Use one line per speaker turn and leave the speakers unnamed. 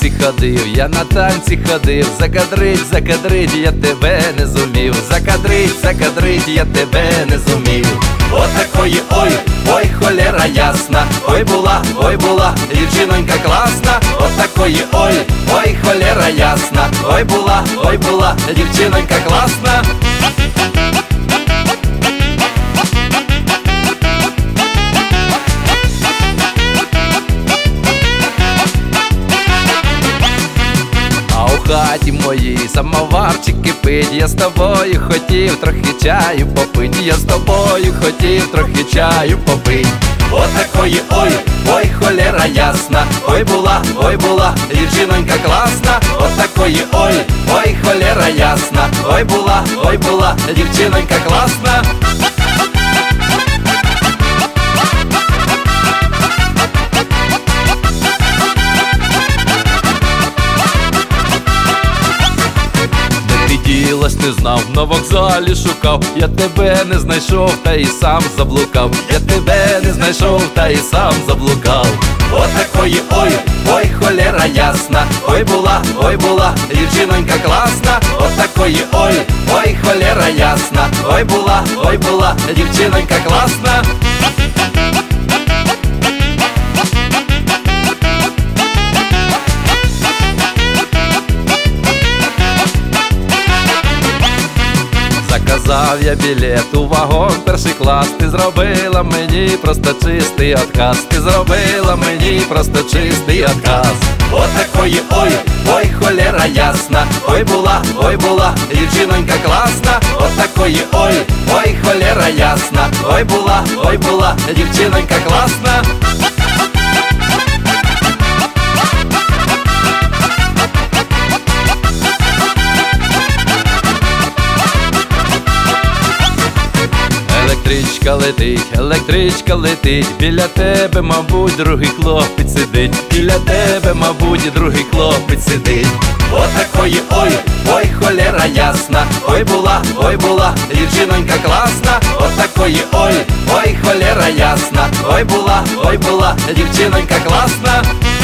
танці ходив, я на танці ходив. Закадрить, закадрить, я тебе не зумів. Закадрить, закадрить, я тебе не зумів. Отакої ой, ой, холера ясна. Ой була, дівчинонька класна. Отакої ой, ой, холера ясна. Ой була, дівчинонька класна. У хаті моїй самоварчик кипить. Я з тобою хотів трохи чаю попить. Я з тобою хотів трохи чаю попить. Отакої ой, ой, холера ясна. Ой була, дівчинонька класна. Отакої ой, ой, холера ясна. Ой була, дівчинонька класна. Ділась не знав, на вокзалі шукав. Я тебе не знайшов, та і сам заблукав. Я тебе не знайшов, та і сам заблукав. Отакої ой, ой, холера ясна. Ой була, дівчинонька класна. Отакої ой, ой, холера ясна. Ой була, дівчинонька класна. Заказав я білет у вагон перший клас. Ти зробила мені просто чистий отказ. Ти зробила мені просто чистий отказ. Отакої ой, ой, холера ясна. Ой була, дівчинонька класна. Отакої ой, ой, холера ясна. Ой була, дівчинонька класна. Електричка летить, біля тебе, мабуть, другий хлопець сидить. Біля тебе, мабуть, другий хлопець сидить. Отакої ой, ой, холера ясна. Ой була, дівчинонька класна. Отакої ой, ой, холера ясна. Ой була, дівчинонька класна.